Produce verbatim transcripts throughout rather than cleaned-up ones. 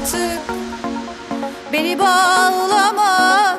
artık beni bağlamaz.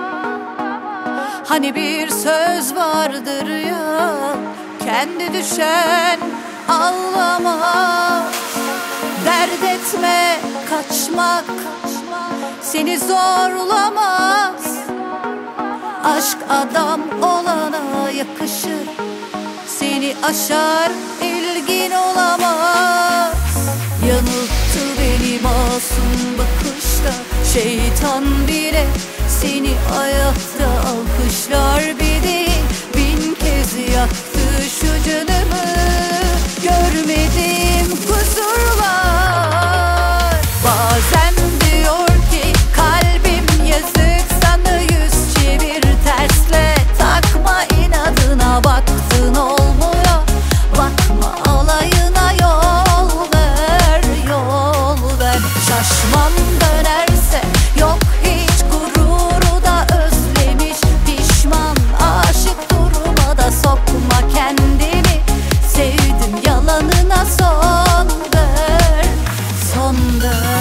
Hani bir söz vardır ya, kendi düşen ağlamaz. Dert etme, kaçmak seni zorlamaz. Aşk adam olana yakışır, seni aşar, ilgin olamaz. Yanılttı beni masum bakışla, şeytan bile seni ayakta alkışlar. Bir değil bin kez yaktı şu canımı, görmedim kusurlar. Bazen diyor ki kalbim yazık, sana yüz çevir tersle. Takma inadına, baktın olmuyor, bakma alayına, yol ver, yol ver. Şaşmam dönerse yok hiç, gururu da özlemiş pişman. Aşık duruma da sokma kendini, sevdim yalanına son ver, son ver.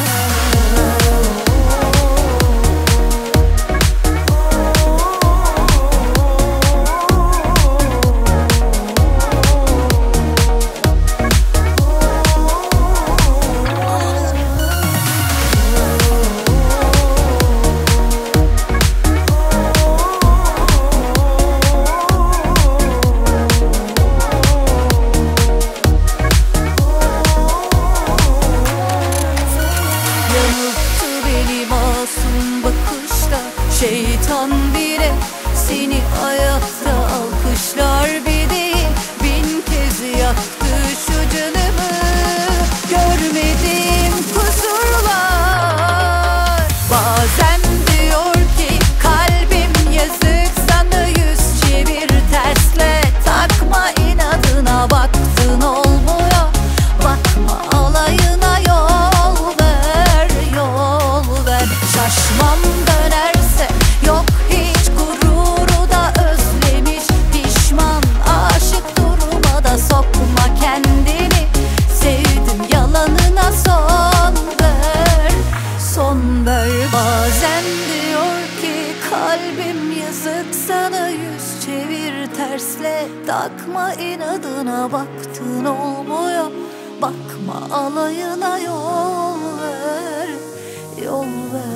Yanılttı beni masum bakışla, şeytan bile seni ayakta alkışlar. Bir değil bin kez yaktı şu canımı, görmedim kusurlar. Bazen diyor ki kalbim yazık, sana yüz çevir tersle. Takma inadına, baktın olmuyor, bakma alayına, yol ver, yol ver. Şaşmam dönerse yok hiç, gururu da özlemiş pişman. Aşık duruma da sokma kendini, sevdim yalanına son ver, son ver. Bazen diyor ki kalbim yazık, sana yüz çevir tersle. Takma inadına, baktın olmuyor, bakma alayına, yol ver, yol ver.